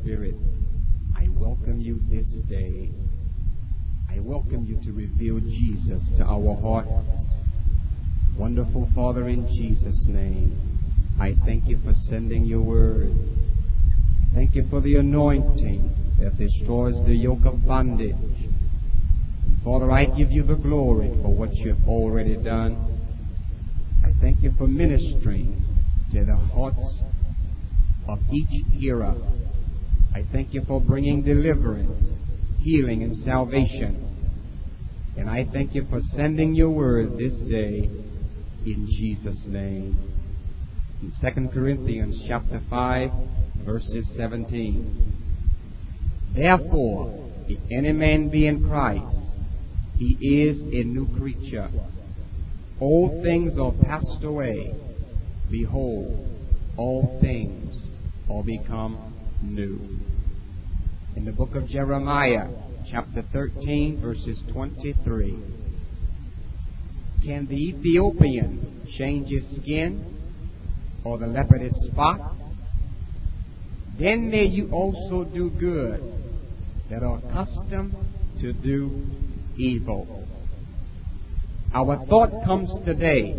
Spirit, I welcome you this day. I welcome you to reveal Jesus to our hearts. Wonderful Father, in Jesus' name, I thank you for sending your word. Thank you for the anointing that destroys the yoke of bondage. Father, I give you the glory for what you've already done. I thank you for ministering to the hearts of each hearer. I thank you for bringing deliverance, healing, and salvation. And I thank you for sending your word this day in Jesus' name. In 2 Corinthians chapter 5, verses 17. Therefore, if any man be in Christ, he is a new creature. All things are passed away. Behold, all things are become new. In the book of Jeremiah, chapter 13, verses 23. Can the Ethiopian change his skin, or the leopard its spots? Then may you also do good that are accustomed to do evil. Our thought comes today.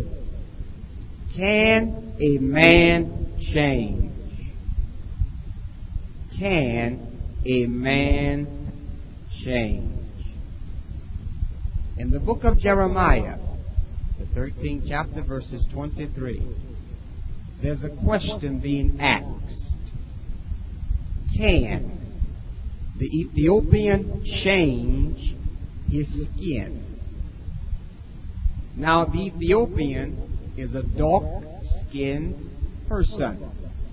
Can a man change? Can a man change? In the book of Jeremiah, the 13th chapter, verses 23, there's a question being asked. Can the Ethiopian change his skin? Now, the Ethiopian is a dark-skinned person.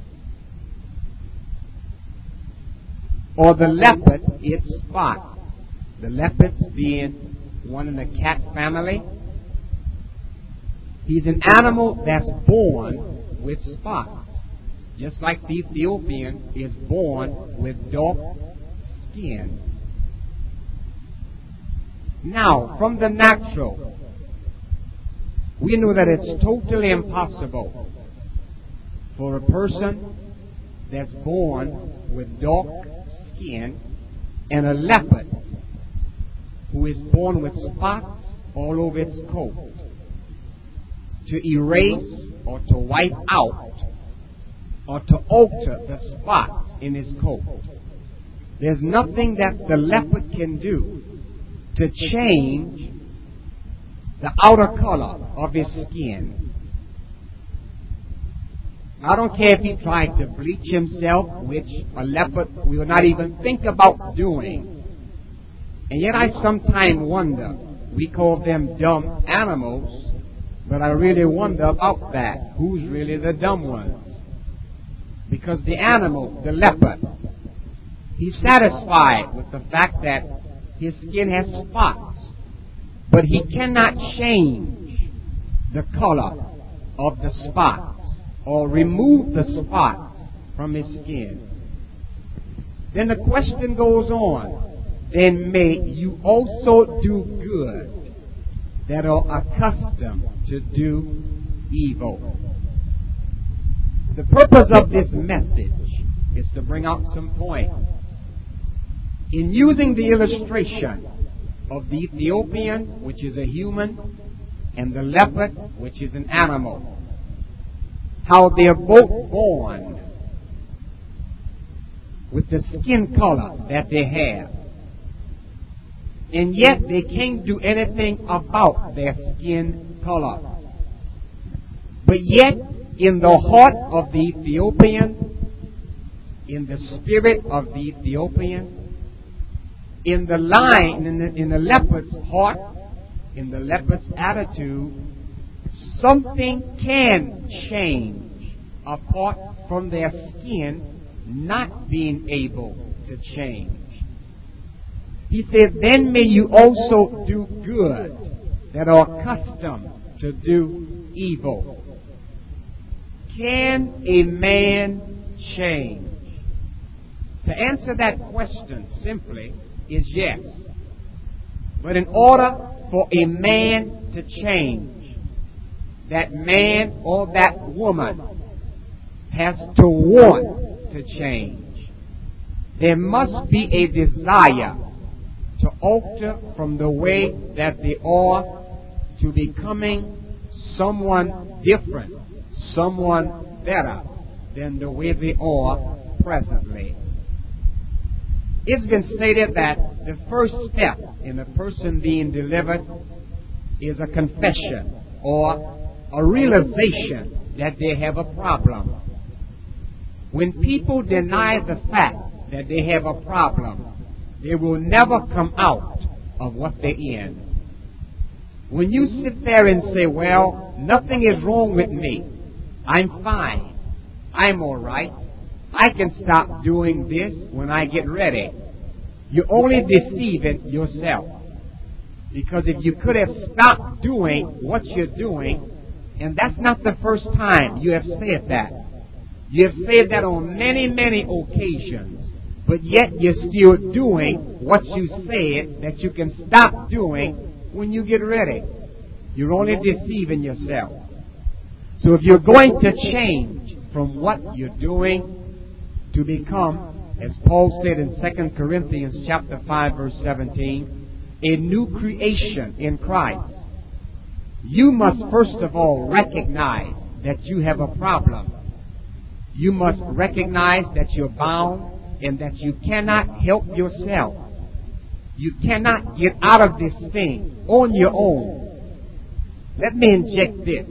Or the leopard, its spots. The leopards being one in the cat family. He's an animal that's born with spots. Just like the Ethiopian is born with dark skin. Now, from the natural, we know that it's totally impossible for a person that's born with dark skin and a leopard who is born with spots all over its coat to erase or to wipe out or to alter the spots in his coat. There's nothing that the leopard can do to change the outer color of his skin. I don't care if he tried to bleach himself, which a leopard will not even think about doing. And yet I sometimes wonder, we call them dumb animals, but I really wonder about that. Who's really the dumb ones? Because the animal, the leopard, he's satisfied with the fact that his skin has spots, but he cannot change the color of the spots or remove the spots from his skin. Then the question goes on. Then may you also do good that are accustomed to do evil. The purpose of this message is to bring out some points. In using the illustration of the Ethiopian, which is a human, and the leopard, which is an animal, how they're both born with the skin color that they have. And yet they can't do anything about their skin color. But yet, in the heart of the Ethiopian, in the spirit of the Ethiopian, in the line, in the leopard's heart, in the leopard's attitude, something can change apart from their skin not being able to change. He said, then may you also do good that are accustomed to do evil. Can a man change? To answer that question simply is yes. But in order for a man to change, that man or that woman has to want to change. there must be a desire to alter from the way that they are to becoming someone different, someone better than the way they are presently. It's been stated that the first step in a person being delivered is a confession or a realization that they have a problem. When people deny the fact that they have a problem, they will never come out of what they're in. When you sit there and say, well, nothing is wrong with me, I'm fine, I'm all right, I can stop doing this when I get ready, you're only deceiving yourself. Because if you could have stopped doing what you're doing, and that's not the first time you have said that. You have said that on many, many occasions, but yet you're still doing what you said that you can stop doing when you get ready. You're only deceiving yourself. So if you're going to change from what you're doing to become, as Paul said in 2 Corinthians chapter 5, verse 17, a new creation in Christ, you must first of all recognize that you have a problem. You must recognize that you're bound and that you cannot help yourself. You cannot get out of this thing on your own. Let me inject this.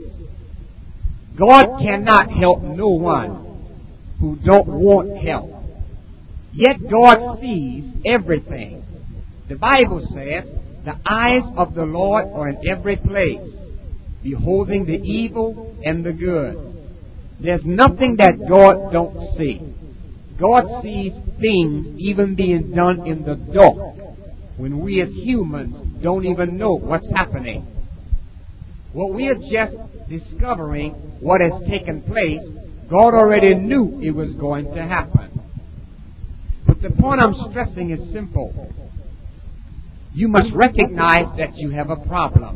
God cannot help no one who don't want help. Yet God sees everything. The Bible says, the eyes of the Lord are in every place, beholding the evil and the good. There's nothing that God don't see. God sees things even being done in the dark, when we as humans don't even know what's happening. Well, we are just discovering what has taken place. God already knew it was going to happen. But the point I'm stressing is simple. You must recognize that you have a problem.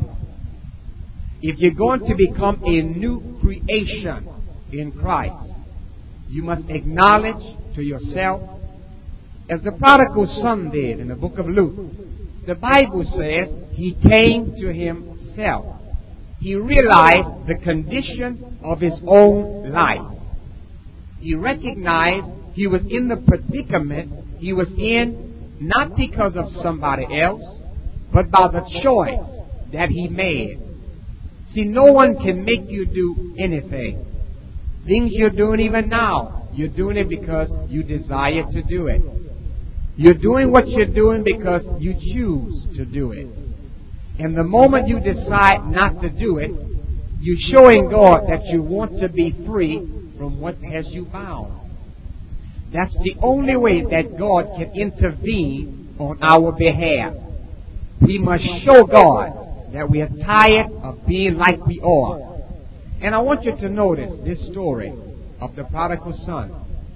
If you're going to become a new creation in Christ, you must acknowledge to yourself, as the prodigal son did in the book of Luke. The Bible says he came to himself. He realized the condition of his own life. He recognized he was in the predicament he was in, not because of somebody else, but by the choice that he made. See, no one can make you do anything. Things you're doing even now, you're doing it because you desire to do it. You're doing what you're doing because you choose to do it. And the moment you decide not to do it, you're showing God that you want to be free from what has you bound. That's the only way that God can intervene on our behalf. We must show God that we are tired of being like we are. And I want you to notice this story of the prodigal son.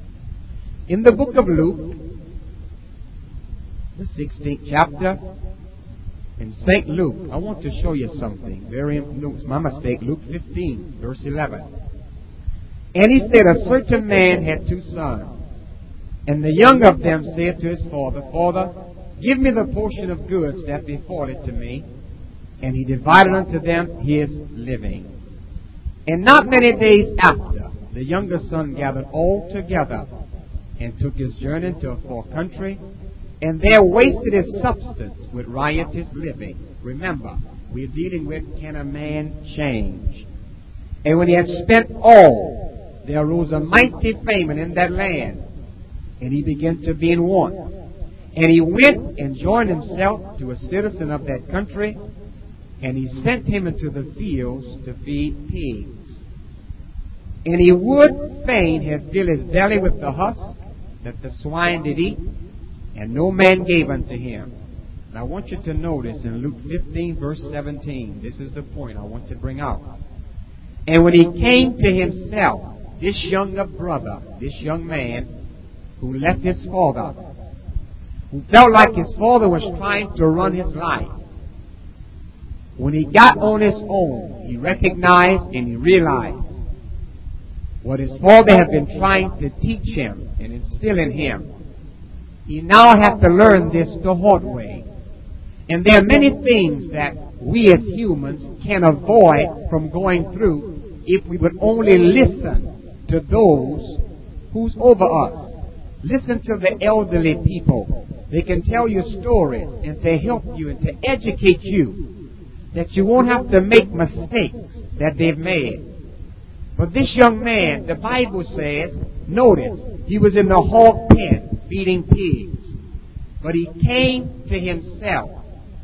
In the book of Luke, the 16th chapter, in St. Luke, I want to show you something. It's my mistake, Luke 15, verse 11. And he said, a certain man had two sons. And the younger of them said to his father, Father, give me the portion of goods that befalleth to me. And he divided unto them his living. And not many days after, the younger son gathered all together and took his journey into a far country, and there wasted his substance with riotous living. Remember, we're dealing with, can a man change? And when he had spent all, there arose a mighty famine in that land, and he began to be in want. And he went and joined himself to a citizen of that country, and he sent him into the fields to feed pigs. And he would fain have filled his belly with the husk that the swine did eat, and no man gave unto him. And I want you to notice in Luke 15, verse 17, this is the point I want to bring out. And when he came to himself, this younger brother, this young man, who left his father, who felt like his father was trying to run his life, when he got on his own, he recognized and he realized what his father had been trying to teach him and instill in him. he now had to learn this the hard way. And there are many things that we as humans can avoid from going through if we would only listen to those who's over us. Listen to the elderly people. They can tell you stories and to help you and to educate you that you won't have to make mistakes that they've made. But this young man, the Bible says, notice, he was in the hog pen feeding pigs. But he came to himself.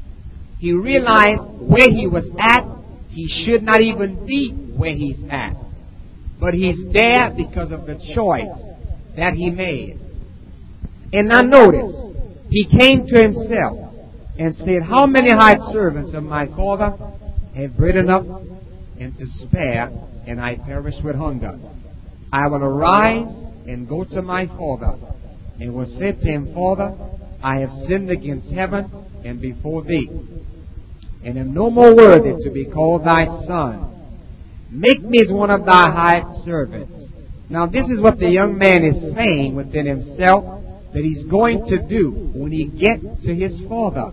He realized where he was at, he should not even be where he's at. But he's there because of the choice that he made. And now notice, he came to himself and said, how many hired servants of my father have bread enough and to spare, and I perish with hunger? I will arise and go to my father, and will say to him, Father, I have sinned against heaven and before thee, and am no more worthy to be called thy son. Make me as one of thy hired servants. Now this is what the young man is saying within himself that he's going to do when he gets to his father.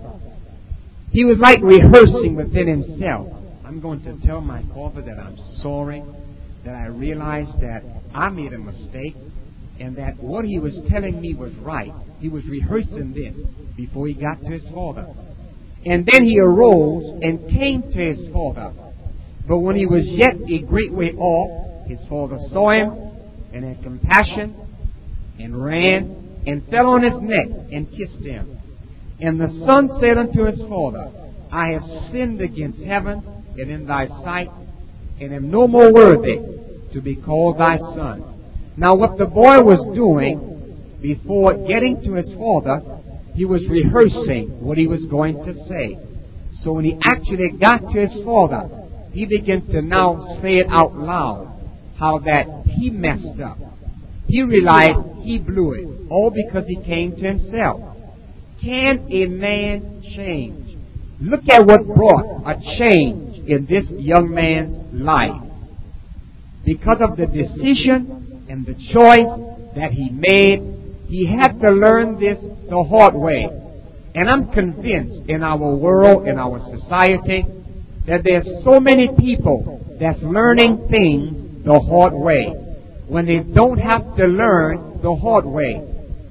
He was like rehearsing within himself. I'm going to tell my father that I'm sorry, that I realized that I made a mistake, and that what he was telling me was right. He was rehearsing this before he got to his father. And then he arose and came to his father. But when he was yet a great way off, his father saw him and had compassion and ran and fell on his neck and kissed him. And the son said unto his father, I have sinned against heaven and in thy sight, and am no more worthy to be called thy son. Now what the boy was doing before getting to his father, he was rehearsing what he was going to say. So when he actually got to his father, he began to now say it out loud, how that he messed up. He realized he blew it, all because he came to himself. Can a man change? Look at what brought a change in this young man's life. Because of the decision and the choice that he made, he had to learn this the hard way. And I'm convinced in our world, in our society, that there's so many people that's learning things the hard way when they don't have to learn the hard way.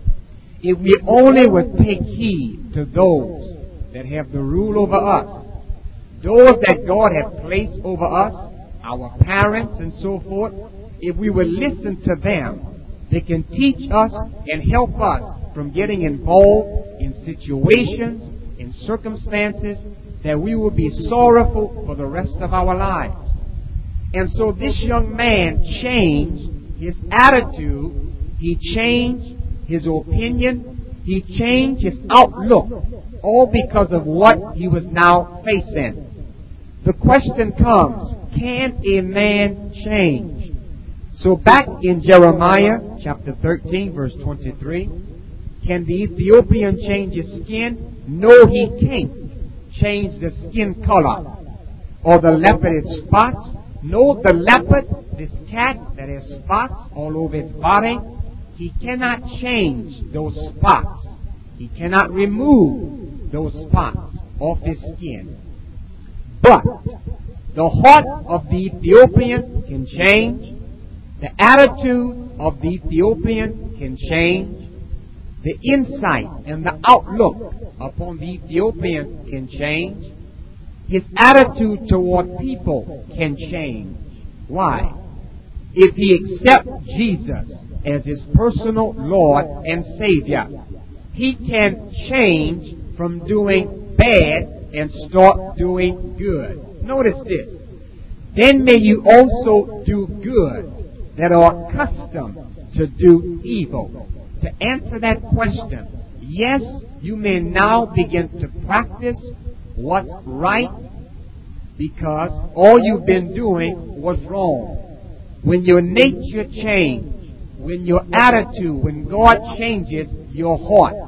If we only would take heed to those that have the rule over us, those that God has placed over us, our parents and so forth, if we would listen to them, they can teach us and help us from getting involved in situations, in circumstances that we will be sorrowful for the rest of our lives. And so this young man changed his attitude, he changed his opinion, he changed his outlook, all because of what he was now facing. The question comes, can a man change? So back in Jeremiah chapter 13 verse 23, can the Ethiopian change his skin? No, he can't change the skin color. Or the leopard its spots? No, the leopard, this cat that has spots all over its body, he cannot change those spots. He cannot remove those spots off his skin. But the heart of the Ethiopian can change. The attitude of the Ethiopian can change. The insight and the outlook upon the Ethiopian can change. His attitude toward people can change. Why? If he accepts Jesus as his personal Lord and Savior, he can change from doing bad and start doing good. Notice this. Then may you also do good that are accustomed to do evil. To answer that question, yes, you may now begin to practice what's right because all you've been doing was wrong. When your nature changes, when your attitude, when God changes your heart,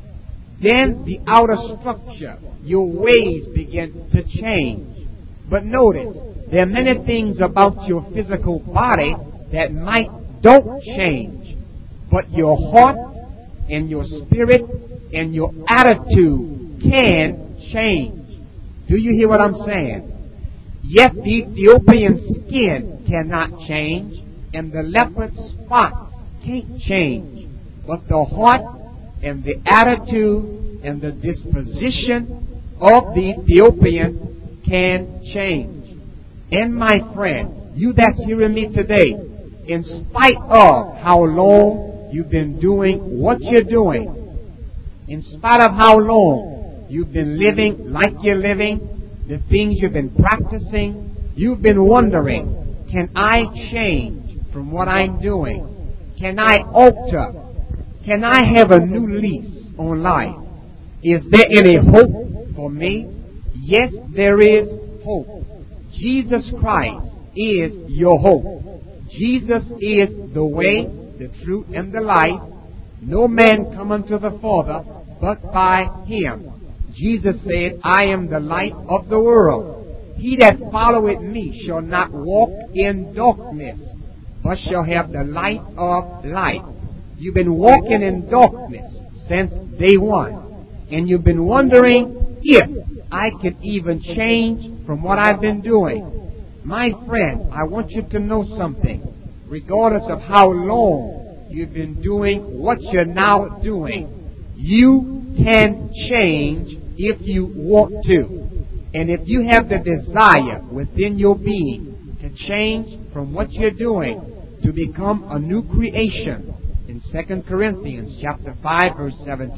then the outer structure, your ways begin to change. But notice, there are many things about your physical body that don't change. But your heart and your spirit and your attitude can change. Do you hear what I'm saying? Yet the Ethiopian skin cannot change, and the leopard spots can't change. But the heart and the attitude and the disposition of the Ethiopian can change. And my friend, you that's hearing me today, in spite of how long you've been doing what you're doing, in spite of how long you've been living like you're living, the things you've been practicing, you've been wondering, can I change from what I'm doing? Can I alter? Can I have a new lease on life? Is there any hope for me? Yes, there is hope. Jesus Christ is your hope. Jesus is the way, the truth, and the life. No man come unto the Father but by Him. Jesus said, I am the light of the world. He that followeth me shall not walk in darkness, but shall have the light of life. You've been walking in darkness since day one, and you've been wondering if I could even change from what I've been doing. My friend, I want you to know something. Regardless of how long you've been doing what you're now doing, you can change if you want to. And if you have the desire within your being to change from what you're doing to become a new creation, in 2 Corinthians chapter 5 verse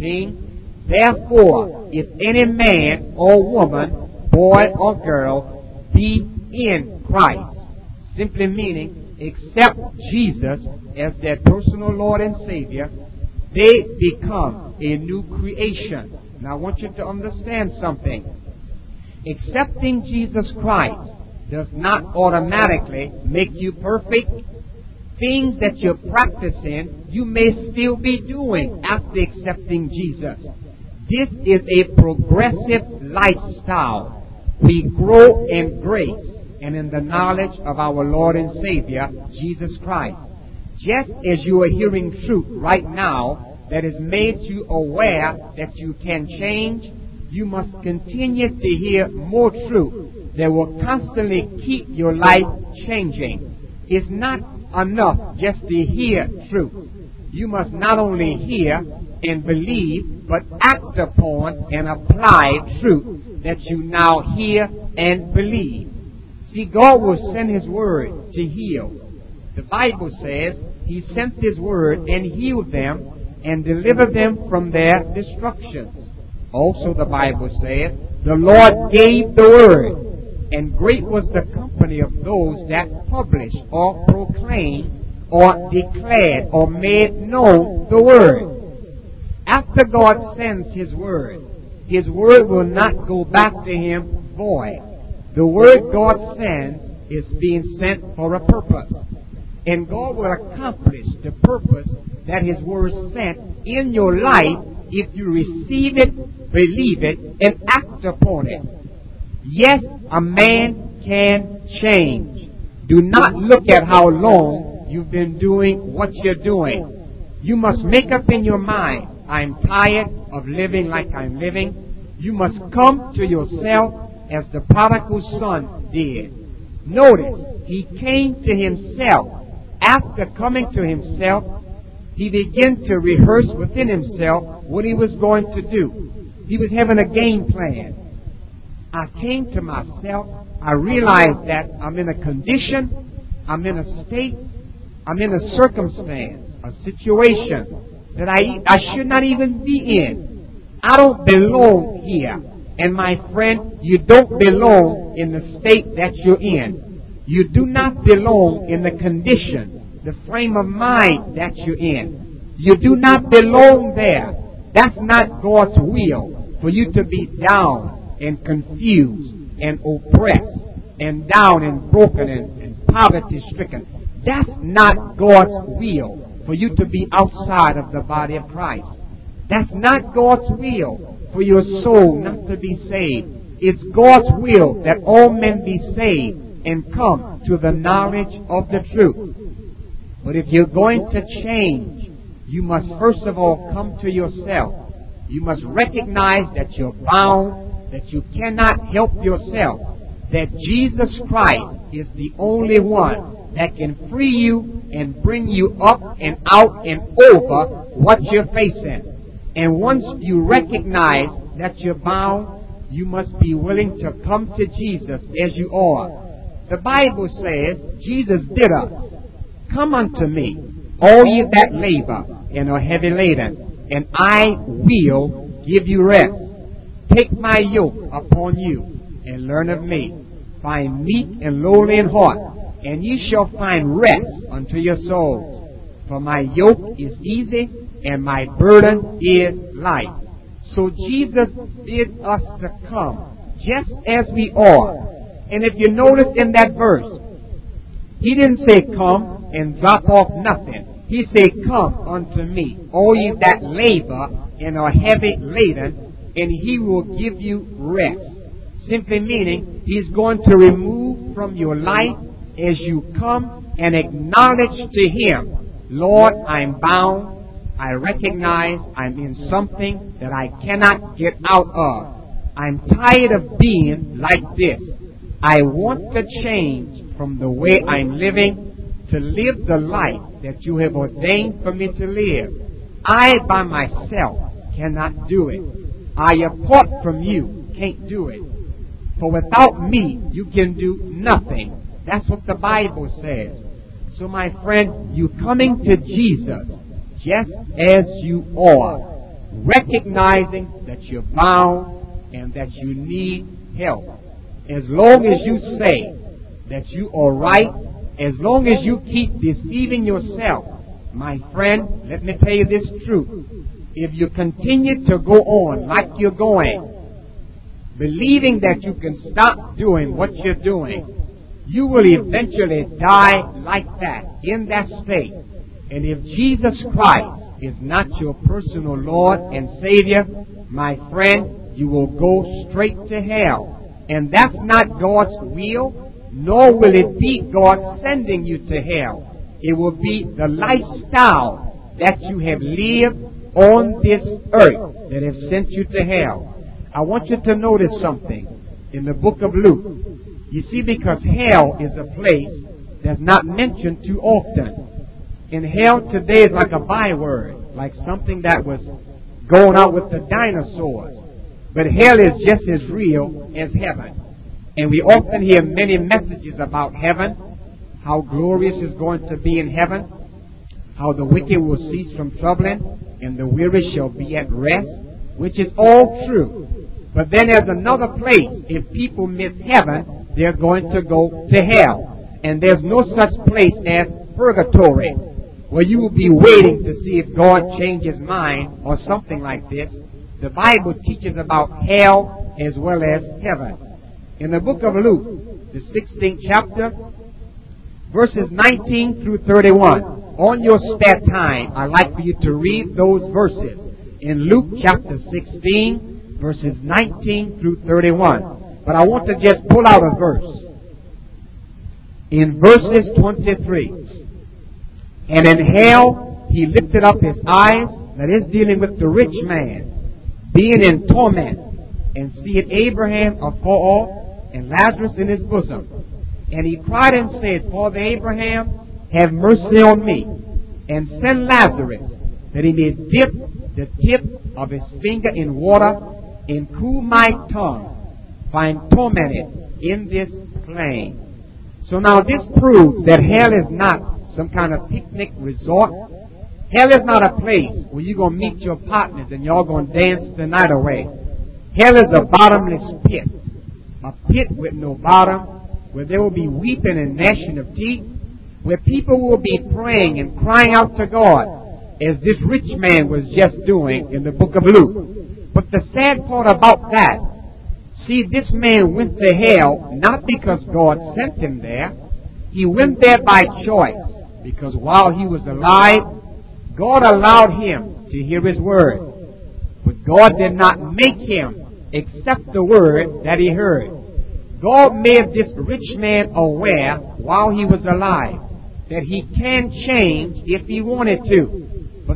17, therefore, if any man or woman, boy or girl, be in Christ, simply meaning accept Jesus as their personal Lord and Savior, they become a new creation. Now I want you to understand something. Accepting Jesus Christ does not automatically make you perfect. Things that you're practicing, you may still be doing after accepting Jesus. This is a progressive lifestyle. We grow in grace and in the knowledge of our Lord and Savior, Jesus Christ. Just as you are hearing truth right now that has made you aware that you can change, you must continue to hear more truth that will constantly keep your life changing. It's not enough just to hear truth. You must not only hear and believe, but act upon and apply truth that you now hear and believe. See, God will send His Word to heal. The Bible says He sent His Word and healed them and delivered them from their destructions. Also the Bible says, the Lord gave the Word, and great was the company of those that published or proclaimed or declared or made known the Word. After God sends His Word will not go back to Him void. The Word God sends is being sent for a purpose. And God will accomplish the purpose that His Word sent in your life if you receive it, believe it, and act upon it. Yes, a man can change. Do not look at how long you've been doing what you're doing. You must make up in your mind, I'm tired of living like I'm living. You must come to yourself as the prodigal son did. Notice, he came to himself. After coming to himself, he began to rehearse within himself what he was going to do. He was having a game plan. I came to myself. I realized that I'm in a condition, I'm in a state, I'm in a circumstance, a situation that I should not even be in. I don't belong here. And my friend, you don't belong in the state that you're in. You do not belong in the condition, the frame of mind that you're in. You do not belong there. That's not God's will for you to be down and confused and oppressed and down and broken and poverty stricken. That's not God's will for you to be outside of the body of Christ. That's not God's will for your soul not to be saved. It's God's will that all men be saved and come to the knowledge of the truth. But if you're going to change, you must first of all come to yourself. You must recognize that you're bound, that you cannot help yourself, that Jesus Christ is the only one that can free you and bring you up and out and over what you're facing. And once you recognize that you're bound, you must be willing to come to Jesus as you are. The Bible says Jesus bid us, "Come unto me, all ye that labor and are heavy laden, and I will give you rest. Take my yoke upon you and learn of me. Find meek and lowly in heart, and ye shall find rest unto your souls. For my yoke is easy and my burden is light." So Jesus bid us to come just as we are. And if you notice in that verse, he didn't say come and drop off nothing. He said, "Come unto me, all ye that labor and are heavy laden, and he will give you rest." Simply meaning, he's going to remove from your life as you come and acknowledge to him, "Lord, I'm bound. I recognize I'm in something that I cannot get out of. I'm tired of being like this. I want to change from the way I'm living to live the life that you have ordained for me to live. I by myself cannot do it. I apart from you can't do it. For without me you can do nothing." That's what the Bible says. So my friend, you coming to Jesus just as you are, recognizing that you're bound and that you need help. As long as you say that you are right, as long as you keep deceiving yourself, my friend, let me tell you this truth. If you continue to go on like you're going, believing that you can stop doing what you're doing, you will eventually die like that, in that state. And if Jesus Christ is not your personal Lord and Savior, my friend, you will go straight to hell. And that's not God's will, nor will it be God sending you to hell. It will be the lifestyle that you have lived on this earth that have sent you to hell. I want you to notice something in the book of Luke. You see, because hell is a place that's not mentioned too often. And hell today is like a byword, like something that was going out with the dinosaurs. But hell is just as real as heaven. And we often hear many messages about heaven, how glorious it's going to be in heaven, how the wicked will cease from troubling, and the weary shall be at rest, which is all true. But then there's another place. If people miss heaven, they're going to go to hell. And there's no such place as purgatory, where you will be waiting to see if God changes his mind or something like this. The Bible teaches about hell as well as heaven. In the book of Luke, the 16th chapter, verses 19 through 31. On your spare time, I'd like for you to read those verses. In Luke chapter 16, verses 19 through 31. But I want to just pull out a verse. In verses 23. "And in hell he lifted up his eyes," that is dealing with the rich man, "being in torment, and seeing Abraham afar off, and Lazarus in his bosom. And he cried and said, Father Abraham, have mercy on me, and send Lazarus, that he may dip the tip of his finger in water, and cool my tongue, for I am tormented in this flame." So now this proves that hell is not some kind of picnic resort. Hell is not a place where you're going to meet your partners and y'all going to dance the night away. Hell is a bottomless pit. A pit with no bottom, where there will be weeping and gnashing of teeth, where people will be praying and crying out to God, as this rich man was just doing in the book of Luke. But the sad part about that, see, this man went to hell not because God sent him there. He went there by choice, because while he was alive, God allowed him to hear his word. But God did not make him accept the word that he heard. God made this rich man aware while he was alive that he can change if he wanted to. But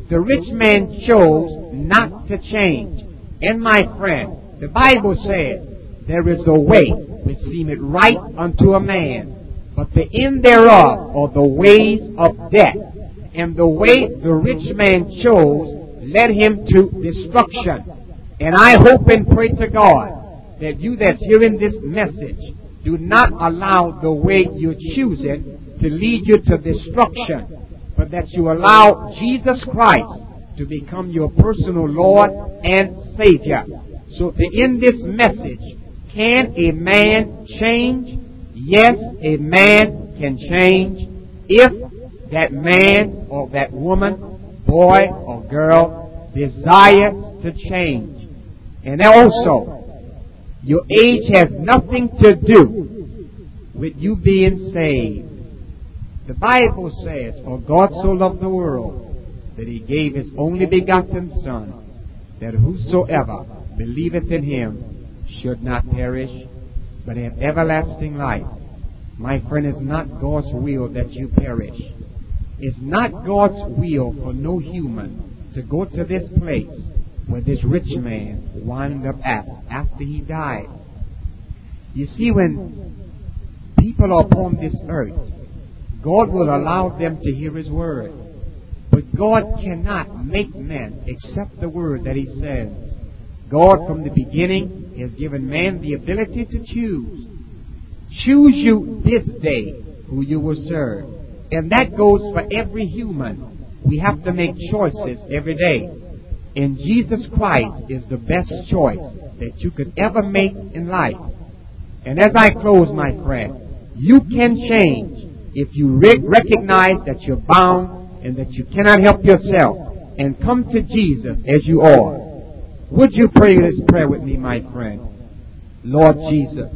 The rich man chose not to change. And my friend, the Bible says, there is a way which seemeth right unto a man, but the end thereof are the ways of death. And the way the rich man chose led him to destruction. And I hope and pray to God that you that's hearing this message do not allow the way you're choosing to lead you to destruction, but that you allow Jesus Christ to become your personal Lord and Savior. So to end this message, can a man change? Yes, a man can change if that man or that woman, boy or girl, desires to change. And also, your age has nothing to do with you being saved. The Bible says, for God so loved the world that he gave his only begotten Son, that whosoever believeth in him should not perish, but have everlasting life. My friend, it's not God's will that you perish. It's not God's will for no human to go to this place where this rich man wound up at after he died. You see, when people are upon this earth, God will allow them to hear his word. But God cannot make men accept the word that he says. God from the beginning has given man the ability to choose. Choose you this day who you will serve. And that goes for every human. We have to make choices every day. And Jesus Christ is the best choice that you could ever make in life. And as I close, my friend, you can change if you recognize that you're bound and that you cannot help yourself and come to Jesus as you are. Would you pray this prayer with me, my friend? Lord Jesus,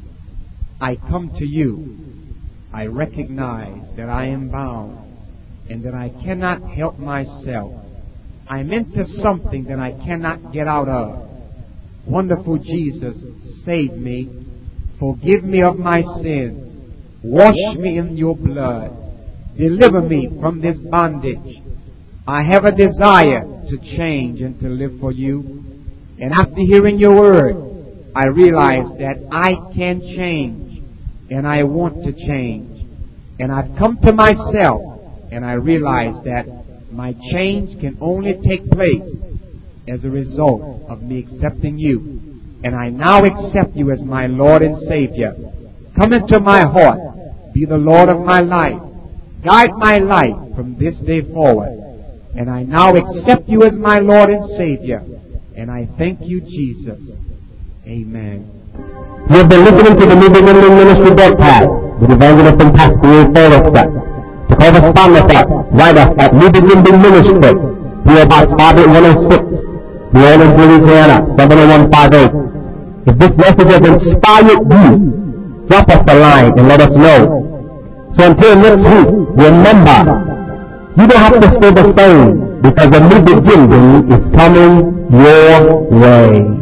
I come to you. I recognize that I am bound and that I cannot help myself. I'm into something that I cannot get out of. Wonderful Jesus, save me. Forgive me of my sins. Wash me in your blood. Deliver me from this bondage. I have a desire to change and to live for you. And after hearing your word, I realize that I can change. And I want to change. And I've come to myself and I realize that my change can only take place as a result of me accepting you. And I now accept you as my Lord and Savior. Come into my heart. Be the Lord of my life. Guide my life from this day forward. And I now accept you as my Lord and Savior. And I thank you, Jesus. Amen. You have been listening to the New Beginning Ministry broadcast with Evangelist and Pastor Will Forrester. To correspond with us, write us at New Beginning Ministry, P.O. Box 5810, New Orleans, Louisiana, 70158. If this message has inspired you, drop us a line and let us know. So until next week, remember, you don't have to stay the same because a new beginning is coming your way.